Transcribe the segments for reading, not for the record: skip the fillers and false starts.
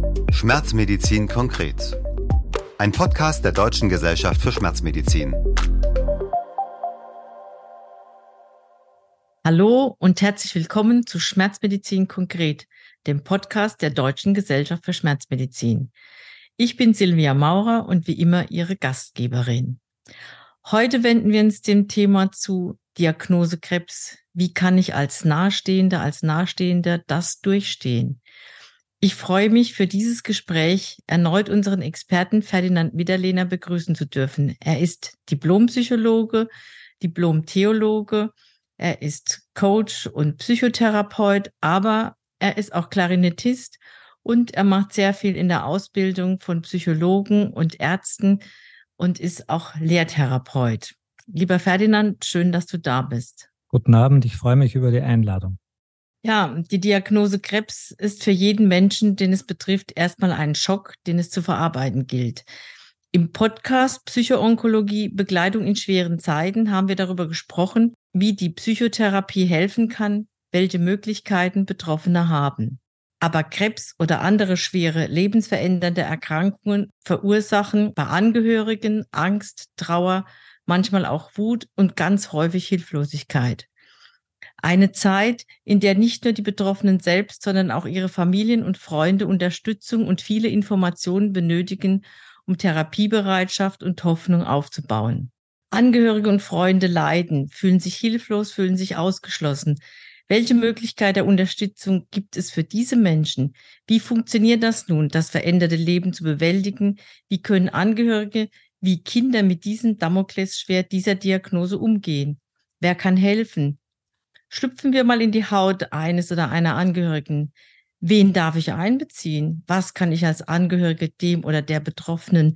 Schmerzmedizin konkret. Ein Podcast der Deutschen Gesellschaft für Schmerzmedizin. Hallo und herzlich willkommen zu Schmerzmedizin konkret, dem Podcast der Deutschen Gesellschaft für Schmerzmedizin. Ich bin Silvia Maurer und wie immer Ihre Gastgeberin. Heute wenden wir uns dem Thema zu Diagnose Krebs. Wie kann ich als Nahestehender das durchstehen? Ich freue mich, für dieses Gespräch erneut unseren Experten Ferdinand Mitterlehner begrüßen zu dürfen. Er ist Diplompsychologe, Diplom-Theologe, er ist Coach und Psychotherapeut, aber er ist auch Klarinettist und er macht sehr viel in der Ausbildung von Psychologen und Ärzten und ist auch Lehrtherapeut. Lieber Ferdinand, schön, dass du da bist. Guten Abend, ich freue mich über die Einladung. Ja, die Diagnose Krebs ist für jeden Menschen, den es betrifft, erstmal ein Schock, den es zu verarbeiten gilt. Im Podcast Psychoonkologie Begleitung in schweren Zeiten haben wir darüber gesprochen, wie die Psychotherapie helfen kann, welche Möglichkeiten Betroffene haben. Aber Krebs oder andere schwere lebensverändernde Erkrankungen verursachen bei Angehörigen Angst, Trauer, manchmal auch Wut und ganz häufig Hilflosigkeit. Eine Zeit, in der nicht nur die Betroffenen selbst, sondern auch ihre Familien und Freunde Unterstützung und viele Informationen benötigen, um Therapiebereitschaft und Hoffnung aufzubauen. Angehörige und Freunde leiden, fühlen sich hilflos, fühlen sich ausgeschlossen. Welche Möglichkeit der Unterstützung gibt es für diese Menschen? Wie funktioniert das nun, das veränderte Leben zu bewältigen? Wie können Angehörige wie Kinder mit diesem Damoklesschwert dieser Diagnose umgehen? Wer kann helfen? Schlüpfen wir mal in die Haut eines oder einer Angehörigen. Wen darf ich einbeziehen? Was kann ich als Angehörige dem oder der Betroffenen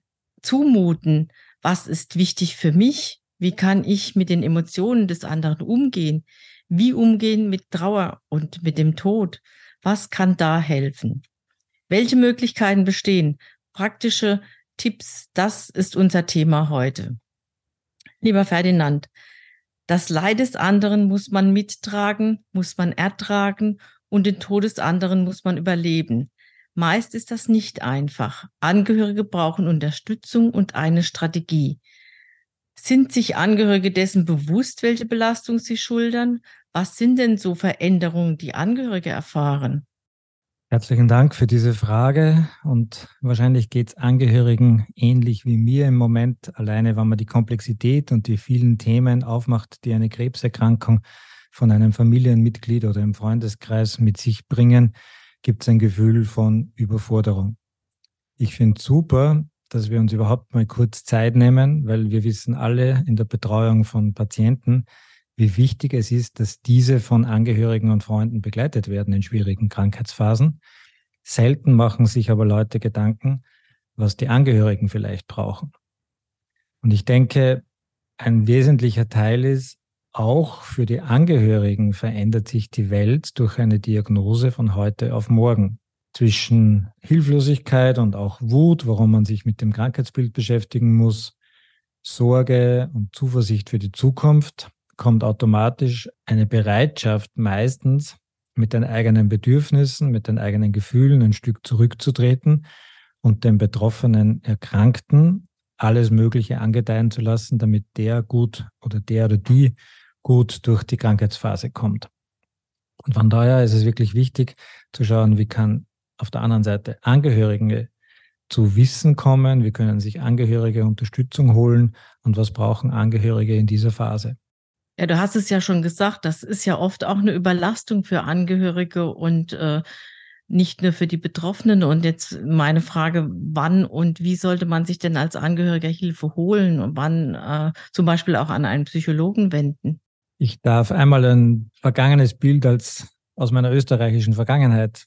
zumuten? Was ist wichtig für mich? Wie kann ich mit den Emotionen des anderen umgehen? Wie umgehen mit Trauer und mit dem Tod? Was kann da helfen? Welche Möglichkeiten bestehen? Praktische Tipps, das ist unser Thema heute. Lieber Ferdinand, das Leid des anderen muss man mittragen, muss man ertragen und den Tod des anderen muss man überleben. Meist ist das nicht einfach. Angehörige brauchen Unterstützung und eine Strategie. Sind sich Angehörige dessen bewusst, welche Belastung sie schultern? Was sind denn so Veränderungen, die Angehörige erfahren? Herzlichen Dank für diese Frage und wahrscheinlich geht es Angehörigen ähnlich wie mir im Moment. Alleine, wenn man die Komplexität und die vielen Themen aufmacht, die eine Krebserkrankung von einem Familienmitglied oder im Freundeskreis mit sich bringen, gibt es ein Gefühl von Überforderung. Ich finde es super, dass wir uns überhaupt mal kurz Zeit nehmen, weil wir wissen alle in der Betreuung von Patienten, wie wichtig es ist, dass diese von Angehörigen und Freunden begleitet werden in schwierigen Krankheitsphasen. Selten machen sich aber Leute Gedanken, was die Angehörigen vielleicht brauchen. Und ich denke, ein wesentlicher Teil ist, auch für die Angehörigen verändert sich die Welt durch eine Diagnose von heute auf morgen. Zwischen Hilflosigkeit und auch Wut, warum man sich mit dem Krankheitsbild beschäftigen muss, Sorge und Zuversicht für die Zukunft, kommt automatisch eine Bereitschaft, meistens mit den eigenen Bedürfnissen, mit den eigenen Gefühlen ein Stück zurückzutreten und dem betroffenen Erkrankten alles Mögliche angedeihen zu lassen, damit der gut oder der oder die gut durch die Krankheitsphase kommt. Und von daher ist es wirklich wichtig zu schauen, wie kann auf der anderen Seite Angehörige zu Wissen kommen, wie können sich Angehörige Unterstützung holen und was brauchen Angehörige in dieser Phase. Ja, du hast es ja schon gesagt, das ist ja oft auch eine Überlastung für Angehörige und nicht nur für die Betroffenen. Und jetzt meine Frage, wann und wie sollte man sich denn als Angehöriger Hilfe holen und wann zum Beispiel auch an einen Psychologen wenden? Ich darf einmal ein vergangenes Bild aus meiner österreichischen Vergangenheit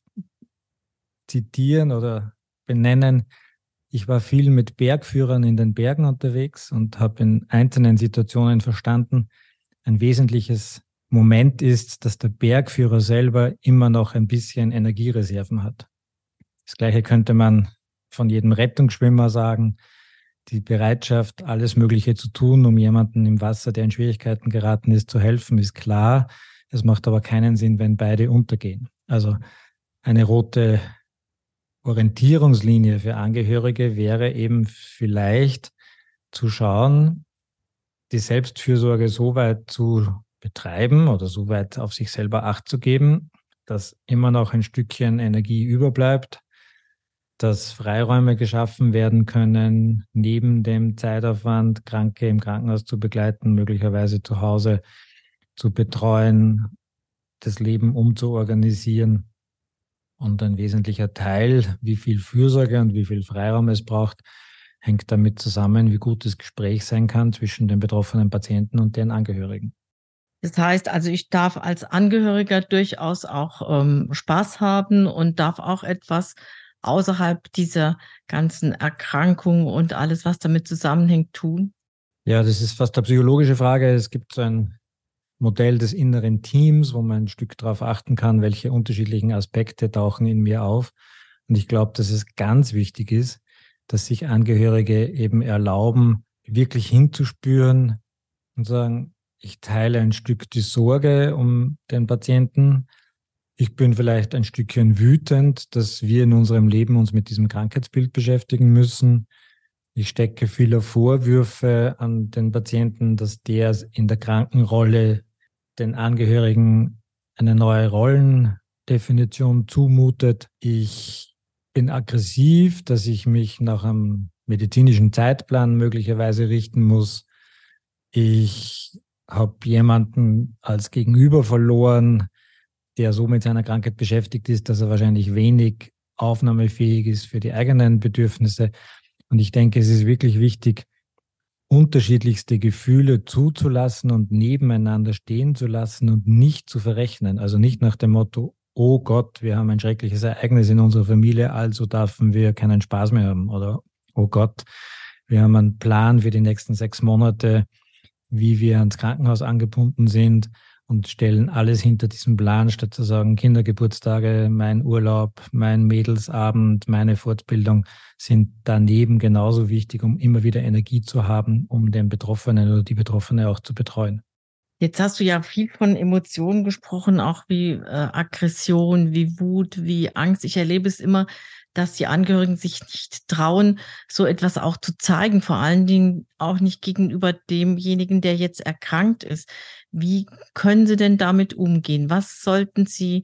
zitieren oder benennen. Ich war viel mit Bergführern in den Bergen unterwegs und habe in einzelnen Situationen verstanden, ein wesentliches Moment ist, dass der Bergführer selber immer noch ein bisschen Energiereserven hat. Das Gleiche könnte man von jedem Rettungsschwimmer sagen. Die Bereitschaft, alles Mögliche zu tun, um jemanden im Wasser, der in Schwierigkeiten geraten ist, zu helfen, ist klar. Es macht aber keinen Sinn, wenn beide untergehen. Also eine rote Orientierungslinie für Angehörige wäre eben vielleicht zu schauen, die Selbstfürsorge so weit zu betreiben oder so weit auf sich selber Acht zu geben, dass immer noch ein Stückchen Energie überbleibt, dass Freiräume geschaffen werden können, neben dem Zeitaufwand, Kranke im Krankenhaus zu begleiten, möglicherweise zu Hause zu betreuen, das Leben umzuorganisieren. Und ein wesentlicher Teil, wie viel Fürsorge und wie viel Freiraum es braucht, hängt damit zusammen, wie gut das Gespräch sein kann zwischen den betroffenen Patienten und deren Angehörigen. Das heißt also, ich darf als Angehöriger durchaus auch Spaß haben und darf auch etwas außerhalb dieser ganzen Erkrankung und alles, was damit zusammenhängt, tun? Ja, das ist fast eine psychologische Frage. Es gibt so ein Modell des inneren Teams, wo man ein Stück darauf achten kann, welche unterschiedlichen Aspekte tauchen in mir auf. Und ich glaube, dass es ganz wichtig ist, dass sich Angehörige eben erlauben, wirklich hinzuspüren und sagen, ich teile ein Stück die Sorge um den Patienten. Ich bin vielleicht ein Stückchen wütend, dass wir in unserem Leben uns mit diesem Krankheitsbild beschäftigen müssen. Ich stecke viele Vorwürfe an den Patienten, dass der in der Krankenrolle den Angehörigen eine neue Rollendefinition zumutet. Ich bin aggressiv, dass ich mich nach einem medizinischen Zeitplan möglicherweise richten muss. Ich habe jemanden als Gegenüber verloren, der so mit seiner Krankheit beschäftigt ist, dass er wahrscheinlich wenig aufnahmefähig ist für die eigenen Bedürfnisse. Und ich denke, es ist wirklich wichtig, unterschiedlichste Gefühle zuzulassen und nebeneinander stehen zu lassen und nicht zu verrechnen. Also nicht nach dem Motto, oh Gott, wir haben ein schreckliches Ereignis in unserer Familie, also dürfen wir keinen Spaß mehr haben. Oder oh Gott, wir haben einen Plan für die nächsten 6 Monate, wie wir ans Krankenhaus angebunden sind und stellen alles hinter diesem Plan, statt zu sagen, Kindergeburtstage, mein Urlaub, mein Mädelsabend, meine Fortbildung sind daneben genauso wichtig, um immer wieder Energie zu haben, um den Betroffenen oder die Betroffene auch zu betreuen. Jetzt hast du ja viel von Emotionen gesprochen, auch wie Aggression, wie Wut, wie Angst. Ich erlebe es immer, dass die Angehörigen sich nicht trauen, so etwas auch zu zeigen, vor allen Dingen auch nicht gegenüber demjenigen, der jetzt erkrankt ist. Wie können sie denn damit umgehen? Was sollten sie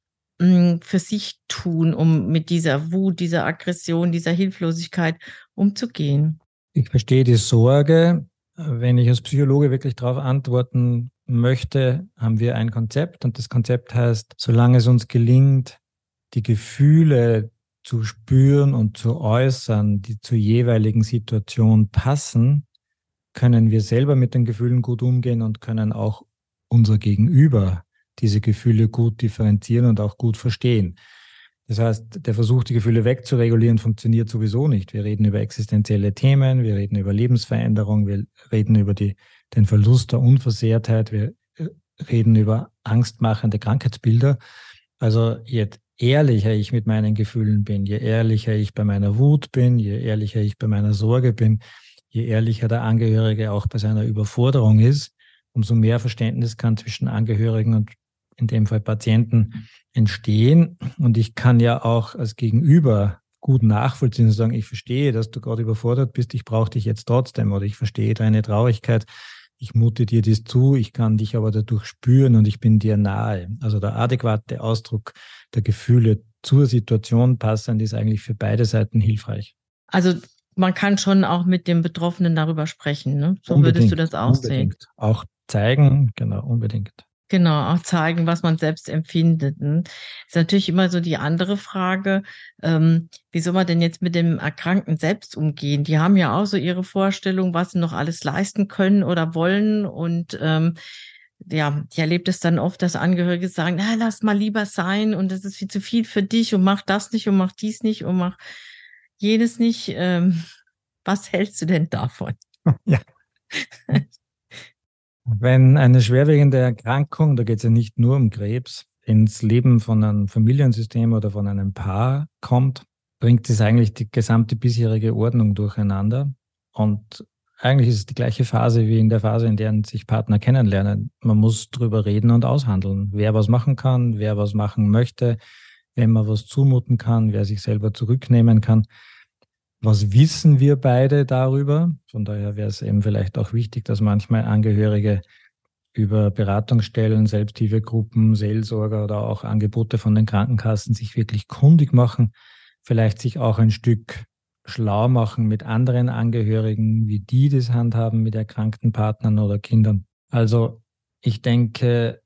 für sich tun, um mit dieser Wut, dieser Aggression, dieser Hilflosigkeit umzugehen? Ich verstehe die Sorge. Wenn ich als Psychologe wirklich darauf antworten möchte, haben wir ein Konzept und das Konzept heißt, solange es uns gelingt, die Gefühle zu spüren und zu äußern, die zur jeweiligen Situation passen, können wir selber mit den Gefühlen gut umgehen und können auch unser Gegenüber diese Gefühle gut differenzieren und auch gut verstehen. Das heißt, der Versuch, die Gefühle wegzuregulieren, funktioniert sowieso nicht. Wir reden über existenzielle Themen, wir reden über Lebensveränderung, wir reden über den Verlust der Unversehrtheit, wir reden über angstmachende Krankheitsbilder. Also je ehrlicher ich mit meinen Gefühlen bin, je ehrlicher ich bei meiner Wut bin, je ehrlicher ich bei meiner Sorge bin, je ehrlicher der Angehörige auch bei seiner Überforderung ist, umso mehr Verständnis kann zwischen Angehörigen und in dem Fall Patienten entstehen. Und ich kann ja auch als Gegenüber gut nachvollziehen und sagen, ich verstehe, dass du gerade überfordert bist, ich brauche dich jetzt trotzdem oder ich verstehe deine Traurigkeit, ich mute dir das zu, ich kann dich aber dadurch spüren und ich bin dir nahe. Also der adäquate Ausdruck der Gefühle zur Situation passend ist eigentlich für beide Seiten hilfreich. Also man kann schon auch mit dem Betroffenen darüber sprechen, ne? So Unbedingt, würdest du das auch unbedingt. sehen. Auch zeigen, genau, unbedingt. Genau, auch zeigen, was man selbst empfindet. Ist natürlich immer so die andere Frage, wie soll man denn jetzt mit dem Erkrankten selbst umgehen? Die haben ja auch so ihre Vorstellung, was sie noch alles leisten können oder wollen. Und ja, ich erlebe das dann oft, dass Angehörige sagen, lass mal lieber sein und das ist viel zu viel für dich und mach das nicht und mach dies nicht und mach jenes nicht. Was hältst du denn davon? Ja. Wenn eine schwerwiegende Erkrankung, da geht es ja nicht nur um Krebs, ins Leben von einem Familiensystem oder von einem Paar kommt, bringt es eigentlich die gesamte bisherige Ordnung durcheinander. Und eigentlich ist es die gleiche Phase wie in der Phase, in der sich Partner kennenlernen. Man muss drüber reden und aushandeln, wer was machen kann, wer was machen möchte, wem man was zumuten kann, wer sich selber zurücknehmen kann. Was wissen wir beide darüber? Von daher wäre es eben vielleicht auch wichtig, dass manchmal Angehörige über Beratungsstellen, Selbsthilfegruppen, Seelsorger oder auch Angebote von den Krankenkassen sich wirklich kundig machen, vielleicht sich auch ein Stück schlau machen mit anderen Angehörigen, wie die das handhaben mit erkrankten Partnern oder Kindern. Also ich denke,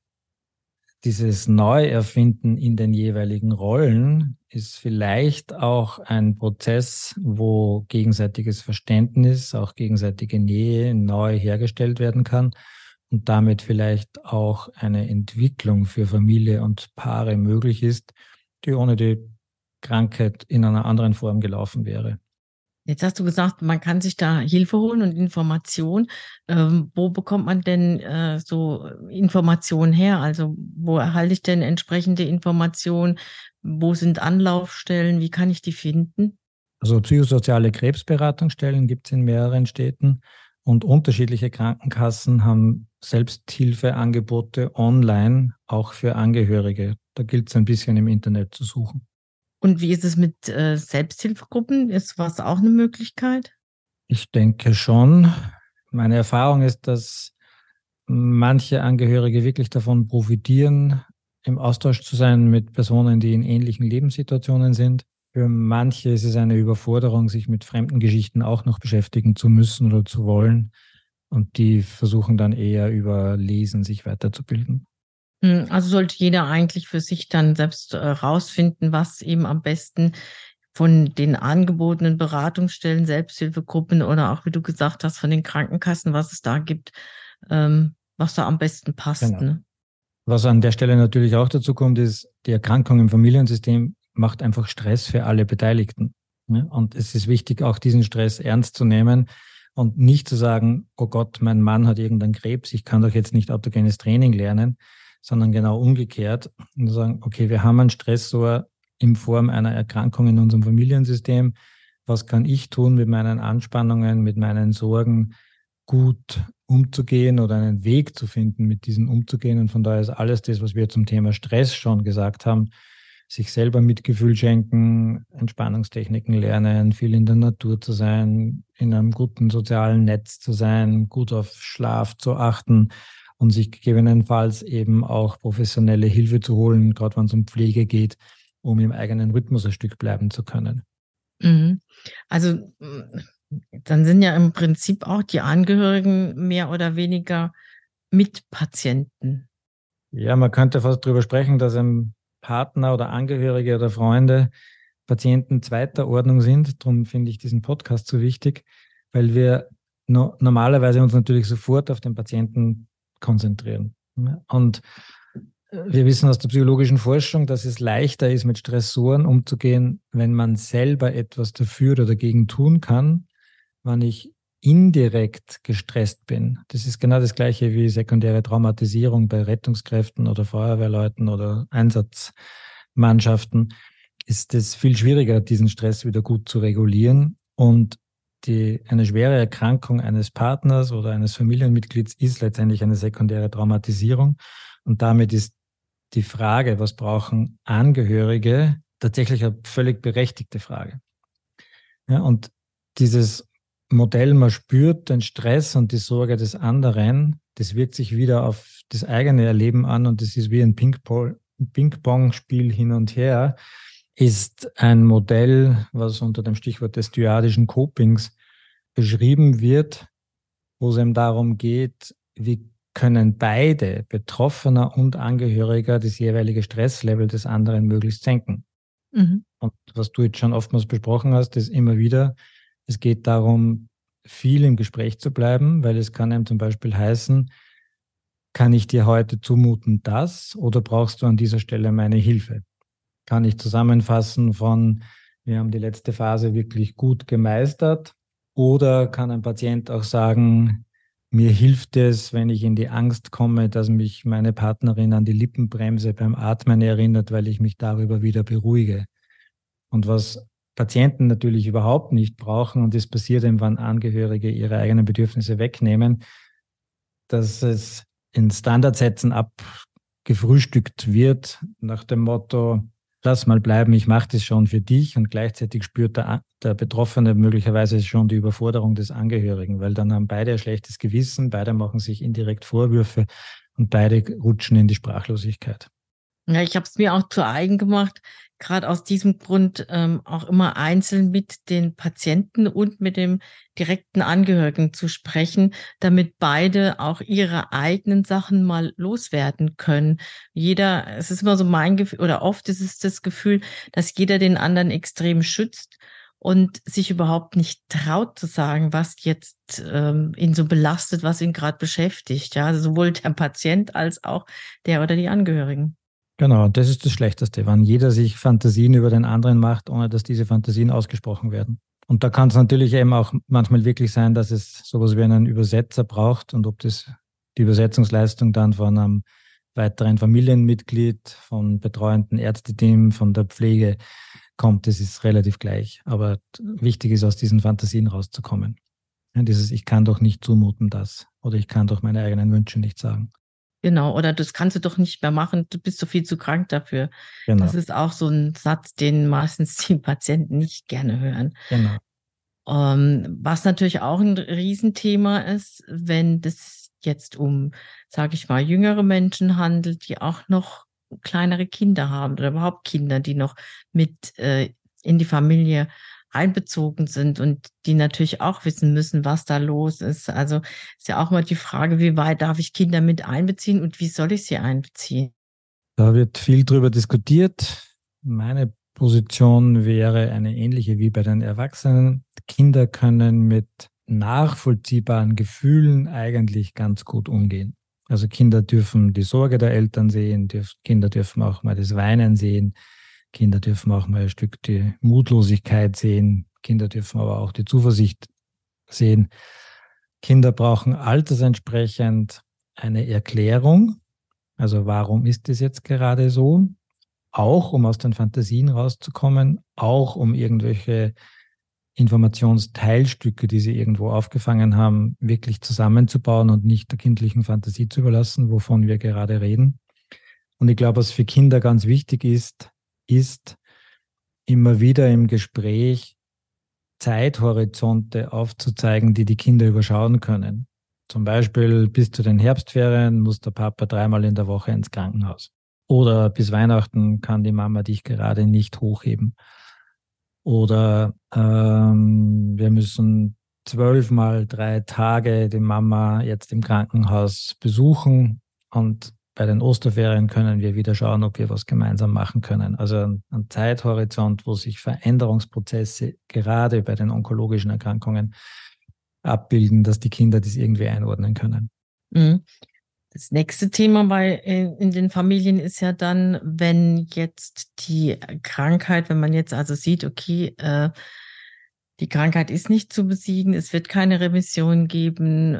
dieses Neuerfinden in den jeweiligen Rollen ist vielleicht auch ein Prozess, wo gegenseitiges Verständnis, auch gegenseitige Nähe neu hergestellt werden kann und damit vielleicht auch eine Entwicklung für Familie und Paare möglich ist, die ohne die Krankheit in einer anderen Form gelaufen wäre. Jetzt hast du gesagt, man kann sich da Hilfe holen und Information. Wo bekommt man denn so Informationen her? Also wo erhalte ich denn entsprechende Informationen? Wo sind Anlaufstellen? Wie kann ich die finden? Also psychosoziale Krebsberatungsstellen gibt es in mehreren Städten und unterschiedliche Krankenkassen haben Selbsthilfeangebote online, auch für Angehörige. Da gilt es ein bisschen im Internet zu suchen. Und wie ist es mit Selbsthilfegruppen? Ist was auch eine Möglichkeit? Ich denke schon. Meine Erfahrung ist, dass manche Angehörige wirklich davon profitieren, im Austausch zu sein mit Personen, die in ähnlichen Lebenssituationen sind. Für manche ist es eine Überforderung, sich mit fremden Geschichten auch noch beschäftigen zu müssen oder zu wollen. Und die versuchen dann eher über Lesen sich weiterzubilden. Also sollte jeder eigentlich für sich dann selbst rausfinden, was ihm am besten von den angebotenen Beratungsstellen, Selbsthilfegruppen oder auch, wie du gesagt hast, von den Krankenkassen, was es da gibt, was da am besten passt. Genau. Ne? Was an der Stelle natürlich auch dazu kommt, ist, die Erkrankung im Familiensystem macht einfach Stress für alle Beteiligten. Ne? Und es ist wichtig, auch diesen Stress ernst zu nehmen und nicht zu sagen, oh Gott, mein Mann hat irgendeinen Krebs, ich kann doch jetzt nicht autogenes Training lernen, sondern genau umgekehrt und sagen, okay, wir haben einen Stressor in Form einer Erkrankung in unserem Familiensystem. Was kann ich tun mit meinen Anspannungen, mit meinen Sorgen, gut umzugehen oder einen Weg zu finden, mit diesen umzugehen? Und von daher ist alles das, was wir zum Thema Stress schon gesagt haben, sich selber Mitgefühl schenken, Entspannungstechniken lernen, viel in der Natur zu sein, in einem guten sozialen Netz zu sein, gut auf Schlaf zu achten und sich gegebenenfalls eben auch professionelle Hilfe zu holen, gerade wenn es um Pflege geht, um im eigenen Rhythmus ein Stück bleiben zu können. Mhm. Also dann sind ja im Prinzip auch die Angehörigen mehr oder weniger Mitpatienten. Ja, man könnte fast darüber sprechen, dass ein Partner oder Angehörige oder Freunde Patienten zweiter Ordnung sind. Darum finde ich diesen Podcast so wichtig, weil wir normalerweise uns natürlich sofort auf den Patienten konzentrieren. Und wir wissen aus der psychologischen Forschung, dass es leichter ist, mit Stressoren umzugehen, wenn man selber etwas dafür oder dagegen tun kann, wenn ich indirekt gestresst bin. Das ist genau das Gleiche wie sekundäre Traumatisierung bei Rettungskräften oder Feuerwehrleuten oder Einsatzmannschaften. Ist es viel schwieriger, diesen Stress wieder gut zu regulieren. Und eine schwere Erkrankung eines Partners oder eines Familienmitglieds ist letztendlich eine sekundäre Traumatisierung. Und damit ist die Frage, was brauchen Angehörige, tatsächlich eine völlig berechtigte Frage. Ja, und dieses Modell, man spürt den Stress und die Sorge des anderen, das wirkt sich wieder auf das eigene Erleben an und das ist wie ein Ping-Pong-Spiel hin und her, ist ein Modell, was unter dem Stichwort des dyadischen Copings beschrieben wird, wo es eben darum geht, wie können beide, Betroffener und Angehöriger, das jeweilige Stresslevel des anderen möglichst senken. Mhm. Und was du jetzt schon oftmals besprochen hast, ist immer wieder, es geht darum, viel im Gespräch zu bleiben, weil es kann einem zum Beispiel heißen, kann ich dir heute zumuten das oder brauchst du an dieser Stelle meine Hilfe? Kann ich zusammenfassen von, wir haben die letzte Phase wirklich gut gemeistert, oder kann ein Patient auch sagen, mir hilft es, wenn ich in die Angst komme, dass mich meine Partnerin an die Lippenbremse beim Atmen erinnert, weil ich mich darüber wieder beruhige. Und was Patienten natürlich überhaupt nicht brauchen, und das passiert eben, wenn Angehörige ihre eigenen Bedürfnisse wegnehmen, dass es in Standardsätzen abgefrühstückt wird nach dem Motto, lass mal bleiben, ich mache das schon für dich, und gleichzeitig spürt der Betroffene möglicherweise schon die Überforderung des Angehörigen, weil dann haben beide ein schlechtes Gewissen, beide machen sich indirekt Vorwürfe und beide rutschen in die Sprachlosigkeit. Ja, ich habe es mir auch zu eigen gemacht, gerade aus diesem Grund auch immer einzeln mit den Patienten und mit dem direkten Angehörigen zu sprechen, damit beide auch ihre eigenen Sachen mal loswerden können. Es ist immer so mein Gefühl, oder oft ist es das Gefühl, dass jeder den anderen extrem schützt und sich überhaupt nicht traut zu sagen, was jetzt ihn so belastet, was ihn gerade beschäftigt. Ja, also sowohl der Patient als auch der oder die Angehörigen. Genau, das ist das Schlechteste, wenn jeder sich Fantasien über den anderen macht, ohne dass diese Fantasien ausgesprochen werden. Und da kann es natürlich eben auch manchmal wirklich sein, dass es sowas wie einen Übersetzer braucht, und ob das die Übersetzungsleistung dann von einem weiteren Familienmitglied, von betreuenden Ärzteteam, von der Pflege kommt, das ist relativ gleich. Aber wichtig ist, aus diesen Fantasien rauszukommen. Ja, dieses Ich kann doch nicht zumuten das, oder ich kann doch meine eigenen Wünsche nicht sagen. Genau, oder das kannst du doch nicht mehr machen, du bist so viel zu krank dafür. Das Genau, ist auch so ein Satz, den meistens die Patienten nicht gerne hören. genau. Was natürlich auch ein Riesenthema ist, wenn das jetzt um, sage ich mal, jüngere Menschen handelt, die auch noch kleinere Kinder haben oder überhaupt Kinder, die noch mit in die Familie einbezogen sind und die natürlich auch wissen müssen, was da los ist. Also ist ja auch mal die Frage, wie weit darf ich Kinder mit einbeziehen und wie soll ich sie einbeziehen? Da wird viel drüber diskutiert. Meine Position wäre eine ähnliche wie bei den Erwachsenen. Kinder können mit nachvollziehbaren Gefühlen eigentlich ganz gut umgehen. Also Kinder dürfen die Sorge der Eltern sehen, Kinder dürfen auch mal das Weinen sehen, Kinder dürfen auch mal ein Stück die Mutlosigkeit sehen, Kinder dürfen aber auch die Zuversicht sehen. Kinder brauchen altersentsprechend eine Erklärung. Also warum ist es jetzt gerade so? Auch um aus den Fantasien rauszukommen, auch um irgendwelche Informationsteilstücke, die sie irgendwo aufgefangen haben, wirklich zusammenzubauen und nicht der kindlichen Fantasie zu überlassen, wovon wir gerade reden. Und ich glaube, was für Kinder ganz wichtig ist immer wieder im Gespräch Zeithorizonte aufzuzeigen, die die Kinder überschauen können. Zum Beispiel bis zu den Herbstferien muss der Papa 3-mal in der Woche ins Krankenhaus. Oder bis Weihnachten kann die Mama dich gerade nicht hochheben. Oder wir müssen 12-mal 3 Tage die Mama jetzt im Krankenhaus besuchen, und bei den Osterferien können wir wieder schauen, ob wir was gemeinsam machen können. Also ein Zeithorizont, wo sich Veränderungsprozesse gerade bei den onkologischen Erkrankungen abbilden, dass die Kinder das irgendwie einordnen können. Mhm. Das nächste Thema in den Familien ist ja dann, wenn jetzt die Krankheit, wenn man jetzt also sieht, okay, die Krankheit ist nicht zu besiegen, es wird keine Remission geben,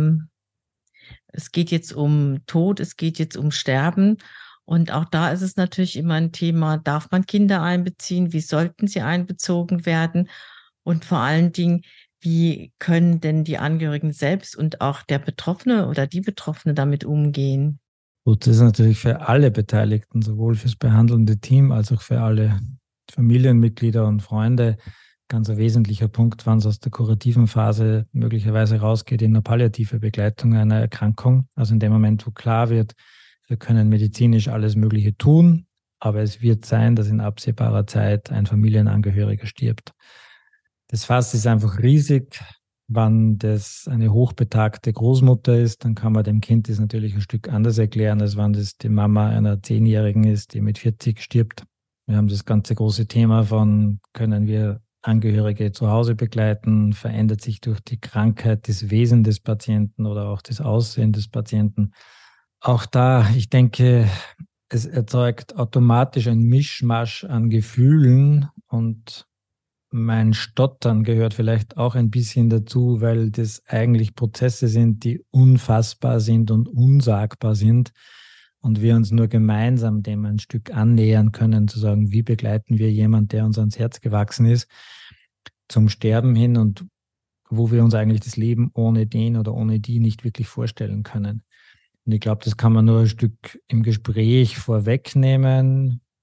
es geht jetzt um Tod, es geht jetzt um Sterben. Und auch da ist es natürlich immer ein Thema, darf man Kinder einbeziehen? Wie sollten sie einbezogen werden? Und vor allen Dingen, wie können denn die Angehörigen selbst und auch der Betroffene oder die Betroffene damit umgehen? Gut, das ist natürlich für alle Beteiligten, sowohl fürs behandelnde Team als auch für alle Familienmitglieder und Freunde, ganz ein wesentlicher Punkt, wann es aus der kurativen Phase möglicherweise rausgeht in eine palliative Begleitung einer Erkrankung. Also in dem Moment, wo klar wird, wir können medizinisch alles Mögliche tun, aber es wird sein, dass in absehbarer Zeit ein Familienangehöriger stirbt. Das Fass ist einfach riesig. Wenn das eine hochbetagte Großmutter ist, dann kann man dem Kind das natürlich ein Stück anders erklären, als wenn das die Mama einer 10-Jährigen ist, die mit 40 stirbt. Wir haben das ganze große Thema von, können wir Angehörige zu Hause begleiten, verändert sich durch die Krankheit das Wesen des Patienten oder auch das Aussehen des Patienten. Auch da, ich denke, es erzeugt automatisch ein Mischmasch an Gefühlen, und mein Stottern gehört vielleicht auch ein bisschen dazu, weil das eigentlich Prozesse sind, die unfassbar sind und unsagbar sind, und wir uns nur gemeinsam dem ein Stück annähern können, zu sagen, wie begleiten wir jemanden, der uns ans Herz gewachsen ist, zum Sterben hin, und wo wir uns eigentlich das Leben ohne den oder ohne die nicht wirklich vorstellen können. Und ich glaube, das kann man nur ein Stück im Gespräch vorwegnehmen,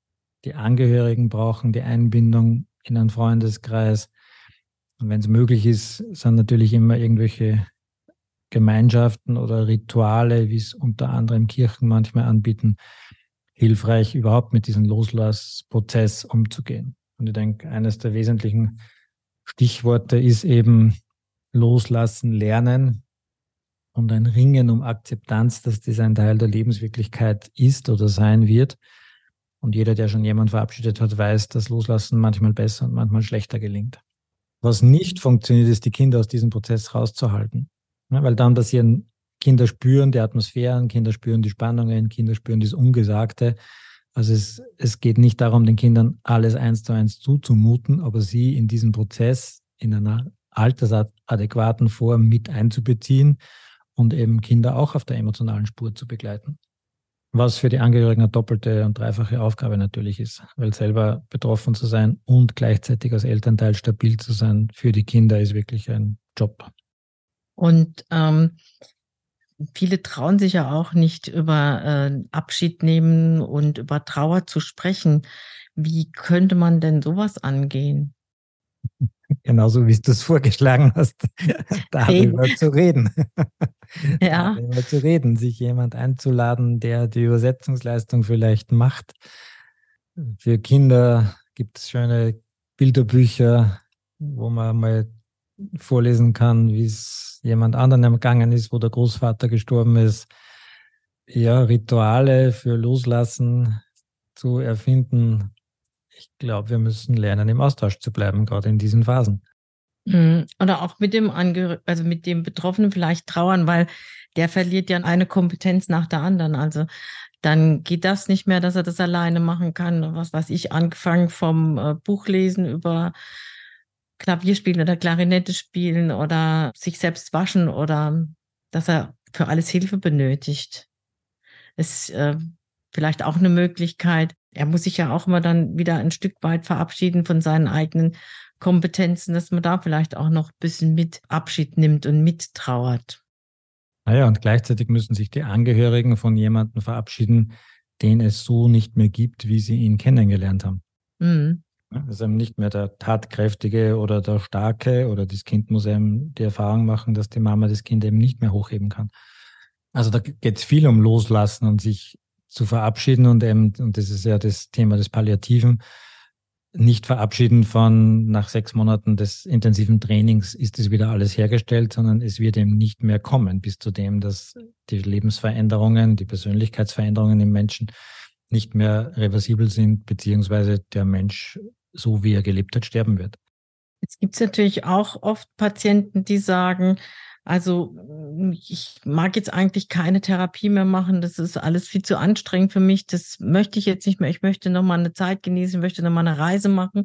Die Angehörigen brauchen die Einbindung in einen Freundeskreis. Und wenn es möglich ist, sind natürlich immer irgendwelche Gemeinschaften oder Rituale, wie es unter anderem Kirchen manchmal anbieten, hilfreich, überhaupt mit diesem Loslassprozess umzugehen. Und ich denke, eines der wesentlichen Stichworte ist eben Loslassen, Lernen und ein Ringen um Akzeptanz, dass das ein Teil der Lebenswirklichkeit ist oder sein wird. Und jeder, der schon jemanden verabschiedet hat, weiß, dass Loslassen manchmal besser und manchmal schlechter gelingt. Was nicht funktioniert, ist, die Kinder aus diesem Prozess rauszuhalten. Ja, weil dann passieren, Kinder spüren die Atmosphären, Kinder spüren die Spannungen, Kinder spüren das Ungesagte. Also es geht nicht darum, den Kindern alles 1:1 zuzumuten, aber sie in diesen Prozess in einer altersadäquaten Form mit einzubeziehen und eben Kinder auch auf der emotionalen Spur zu begleiten. Was für die Angehörigen eine doppelte und dreifache Aufgabe natürlich ist, weil selber betroffen zu sein und gleichzeitig als Elternteil stabil zu sein für die Kinder ist wirklich ein Job. Und viele trauen sich ja auch nicht über Abschied nehmen und über Trauer zu sprechen. Wie könnte man denn sowas angehen? Genauso wie du es vorgeschlagen hast, darüber zu reden. Ja. Darüber zu reden, sich jemand einzuladen, der die Übersetzungsleistung vielleicht macht. Für Kinder gibt es schöne Bilderbücher, wo man mal vorlesen kann, wie es jemand anderen ergangen ist, wo der Großvater gestorben ist. Ja, Rituale für Loslassen zu erfinden. Ich glaube, wir müssen lernen, im Austausch zu bleiben, gerade in diesen Phasen. Oder auch mit dem also mit dem Betroffenen vielleicht trauern, weil der verliert ja eine Kompetenz nach der anderen. Also dann geht das nicht mehr, dass er das alleine machen kann. Was weiß ich, angefangen vom Buchlesen über Klavier spielen oder Klarinette spielen oder sich selbst waschen oder dass er für alles Hilfe benötigt. Ist vielleicht auch eine Möglichkeit. Er muss sich ja auch immer dann wieder ein Stück weit verabschieden von seinen eigenen Kompetenzen, dass man da vielleicht auch noch ein bisschen mit Abschied nimmt und mittrauert. Naja, und gleichzeitig müssen sich die Angehörigen von jemandem verabschieden, den es so nicht mehr gibt, wie sie ihn kennengelernt haben. Mhm. Das ist eben nicht mehr der Tatkräftige oder der Starke, oder das Kind muss eben die Erfahrung machen, dass die Mama das Kind eben nicht mehr hochheben kann. Also da geht es viel um Loslassen und sich zu verabschieden und eben, und das ist ja das Thema des Palliativen, nicht verabschieden von nach 6 Monaten des intensiven Trainings ist es wieder alles hergestellt, sondern es wird eben nicht mehr kommen, bis zu dem, dass die Lebensveränderungen, die Persönlichkeitsveränderungen im Menschen nicht mehr reversibel sind, beziehungsweise der Mensch, so wie er gelebt hat, sterben wird. Jetzt gibt es natürlich auch oft Patienten, die sagen, also ich mag jetzt eigentlich keine Therapie mehr machen, das ist alles viel zu anstrengend für mich, das möchte ich jetzt nicht mehr, ich möchte nochmal eine Zeit genießen, ich möchte nochmal eine Reise machen.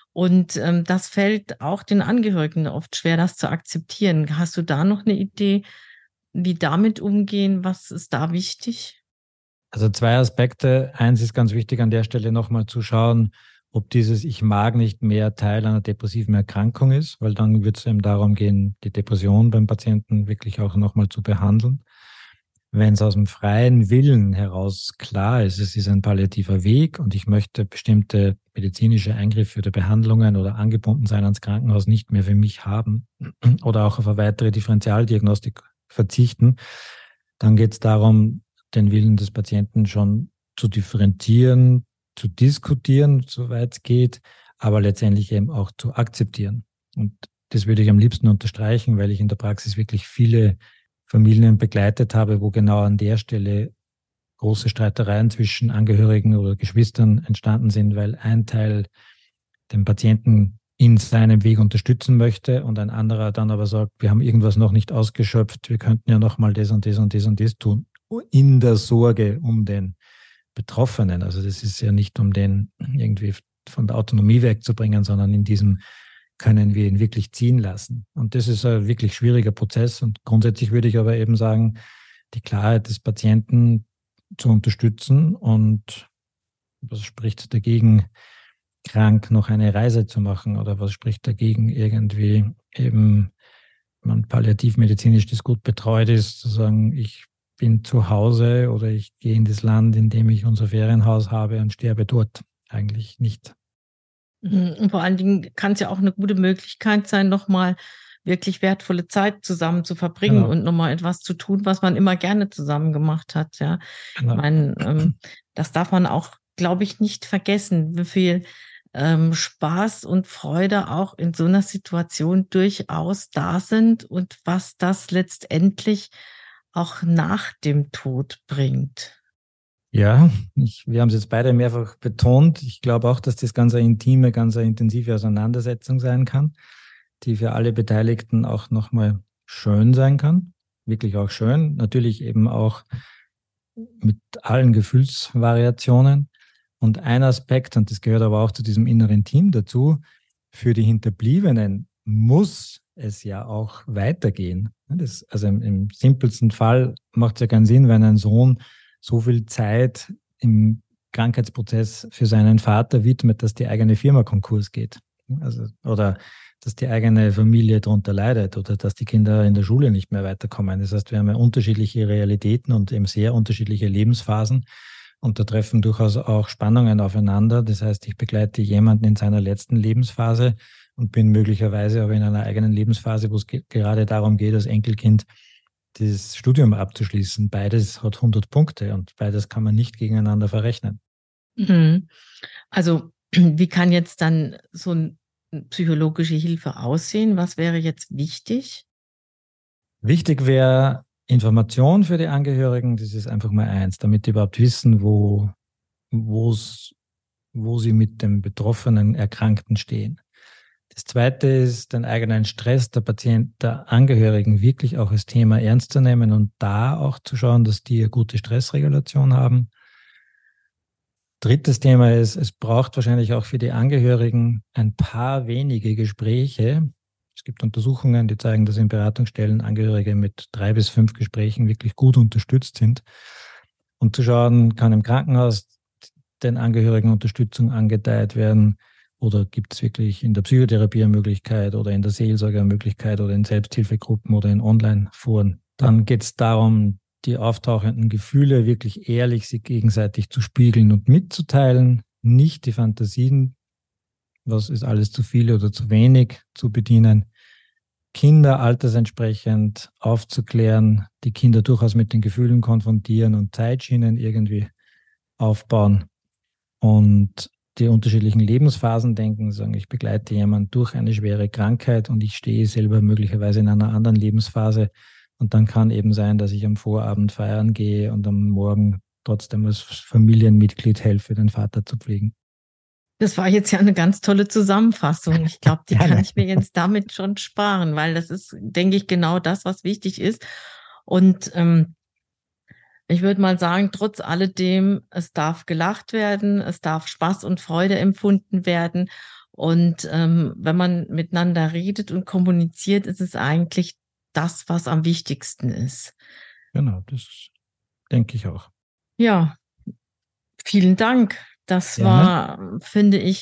Und das fällt auch den Angehörigen oft schwer, das zu akzeptieren. Hast du da noch eine Idee, wie damit umgehen? Was ist da wichtig? Also 2 Aspekte. Eins ist ganz wichtig an der Stelle nochmal zu schauen, ob dieses Ich mag nicht mehr Teil einer depressiven Erkrankung ist, weil dann wird es eben darum gehen, die Depression beim Patienten wirklich auch nochmal zu behandeln. Wenn es aus dem freien Willen heraus klar ist, es ist ein palliativer Weg und ich möchte bestimmte medizinische Eingriffe oder Behandlungen oder angebunden sein ans Krankenhaus nicht mehr für mich haben oder auch auf eine weitere Differentialdiagnostik verzichten, dann geht es darum, den Willen des Patienten schon zu differenzieren, zu diskutieren, soweit es geht, aber letztendlich eben auch zu akzeptieren. Und das würde ich am liebsten unterstreichen, weil ich in der Praxis wirklich viele Familien begleitet habe, wo genau an der Stelle große Streitereien zwischen Angehörigen oder Geschwistern entstanden sind, weil ein Teil den Patienten in seinem Weg unterstützen möchte und ein anderer dann aber sagt, wir haben irgendwas noch nicht ausgeschöpft, wir könnten ja noch mal das und das und das und das tun, in der Sorge um den Betroffenen. Also das ist ja nicht, um den irgendwie von der Autonomie wegzubringen, sondern in diesem können wir ihn wirklich ziehen lassen. Und das ist ein wirklich schwieriger Prozess. Und grundsätzlich würde ich aber eben sagen, die Klarheit des Patienten zu unterstützen. Und was spricht dagegen, krank noch eine Reise zu machen? Oder was spricht dagegen, irgendwie eben, wenn man palliativmedizinisch das gut betreut ist, zu sagen, ich bin zu Hause oder ich gehe in das Land, in dem ich unser Ferienhaus habe und sterbe dort. eigentlich nicht. Und vor allen Dingen kann es ja auch eine gute Möglichkeit sein, nochmal wirklich wertvolle Zeit zusammen zu verbringen und nochmal etwas zu tun, was man immer gerne zusammen gemacht hat. Ja, ich meine, das darf man auch, glaube ich, nicht vergessen, wie viel Spaß und Freude auch in so einer Situation durchaus da sind und was das letztendlich auch nach dem Tod bringt. Ja, wir haben es jetzt beide mehrfach betont. Ich glaube auch, dass das ganz eine intime, ganz eine intensive Auseinandersetzung sein kann, die für alle Beteiligten auch nochmal schön sein kann. Wirklich auch schön. Natürlich eben auch mit allen Gefühlsvariationen. Und ein Aspekt, und das gehört aber auch zu diesem inneren Team dazu, für die Hinterbliebenen muss es ja auch weitergehen. Also im simpelsten Fall macht es ja keinen Sinn, wenn ein Sohn so viel Zeit im Krankheitsprozess für seinen Vater widmet, dass die eigene Firma Konkurs geht. Also, oder dass die eigene Familie darunter leidet oder dass die Kinder in der Schule nicht mehr weiterkommen. Das heißt, wir haben ja unterschiedliche Realitäten und eben sehr unterschiedliche Lebensphasen und da treffen durchaus auch Spannungen aufeinander. Das heißt, ich begleite jemanden in seiner letzten Lebensphase und bin möglicherweise aber in einer eigenen Lebensphase, wo es gerade darum geht, das Enkelkind das Studium abzuschließen. Beides hat 100 Punkte und beides kann man nicht gegeneinander verrechnen. Also wie kann jetzt dann so eine psychologische Hilfe aussehen? Was wäre jetzt wichtig? Wichtig wäre Information für die Angehörigen. Das ist einfach mal eins, damit die überhaupt wissen, wo sie mit dem betroffenen Erkrankten stehen. Das Zweite ist, den eigenen Stress der Angehörigen wirklich auch als Thema ernst zu nehmen und da auch zu schauen, dass die eine gute Stressregulation haben. Drittes Thema ist, es braucht wahrscheinlich auch für die Angehörigen ein paar wenige Gespräche. Es gibt Untersuchungen, die zeigen, dass in Beratungsstellen Angehörige mit 3 bis 5 Gesprächen wirklich gut unterstützt sind. Und zu schauen, kann im Krankenhaus den Angehörigen Unterstützung angedeiht werden oder gibt es wirklich in der Psychotherapie eine Möglichkeit oder in der Seelsorge eine Möglichkeit oder in Selbsthilfegruppen oder in Online-Foren. Dann geht es darum, die auftauchenden Gefühle wirklich ehrlich sich gegenseitig zu spiegeln und mitzuteilen, nicht die Fantasien, was ist alles zu viel oder zu wenig, zu bedienen, Kinder altersentsprechend aufzuklären, die Kinder durchaus mit den Gefühlen konfrontieren und Zeitschienen irgendwie aufbauen und die unterschiedlichen Lebensphasen denken, sagen, ich begleite jemanden durch eine schwere Krankheit und ich stehe selber möglicherweise in einer anderen Lebensphase und dann kann eben sein, dass ich am Vorabend feiern gehe und am Morgen trotzdem als Familienmitglied helfe, den Vater zu pflegen. Das war jetzt ja eine ganz tolle Zusammenfassung. Ich glaube, die kann ich mir jetzt damit schon sparen, weil das ist, denke ich, genau das, was wichtig ist. Und ich würde mal sagen, trotz alledem, es darf gelacht werden, es darf Spaß und Freude empfunden werden. Und wenn man miteinander redet und kommuniziert, ist es eigentlich das, was am wichtigsten ist. Genau, das denke ich auch. Ja, vielen Dank. Das war, finde ich,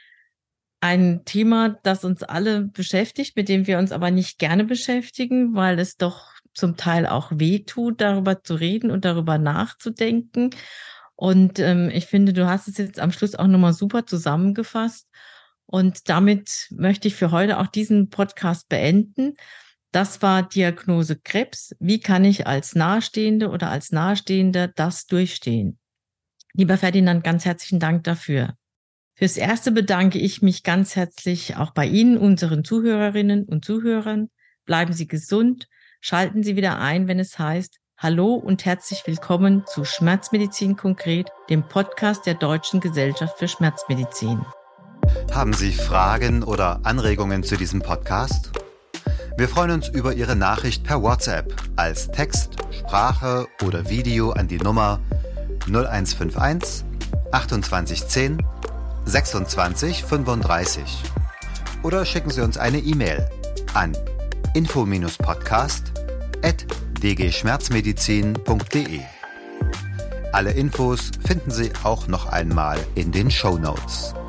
ein Thema, das uns alle beschäftigt, mit dem wir uns aber nicht gerne beschäftigen, weil es doch zum Teil auch wehtut, darüber zu reden und darüber nachzudenken. Und ich finde, du hast es jetzt am Schluss auch nochmal super zusammengefasst. Und damit möchte ich für heute auch diesen Podcast beenden. Das war Diagnose Krebs. Wie kann ich als Nahestehende oder als Nahestehender das durchstehen? Lieber Ferdinand, ganz herzlichen Dank dafür. Fürs Erste bedanke ich mich ganz herzlich auch bei Ihnen, unseren Zuhörerinnen und Zuhörern. Bleiben Sie gesund. Schalten Sie wieder ein, wenn es heißt, hallo und herzlich willkommen zu Schmerzmedizin konkret, dem Podcast der Deutschen Gesellschaft für Schmerzmedizin. Haben Sie Fragen oder Anregungen zu diesem Podcast? Wir freuen uns über Ihre Nachricht per WhatsApp als Text, Sprache oder Video an die Nummer 0151 28 10 26 35 oder schicken Sie uns eine E-Mail an info-podcast@dgschmerzmedizin.de. Alle Infos finden Sie auch noch einmal in den Shownotes.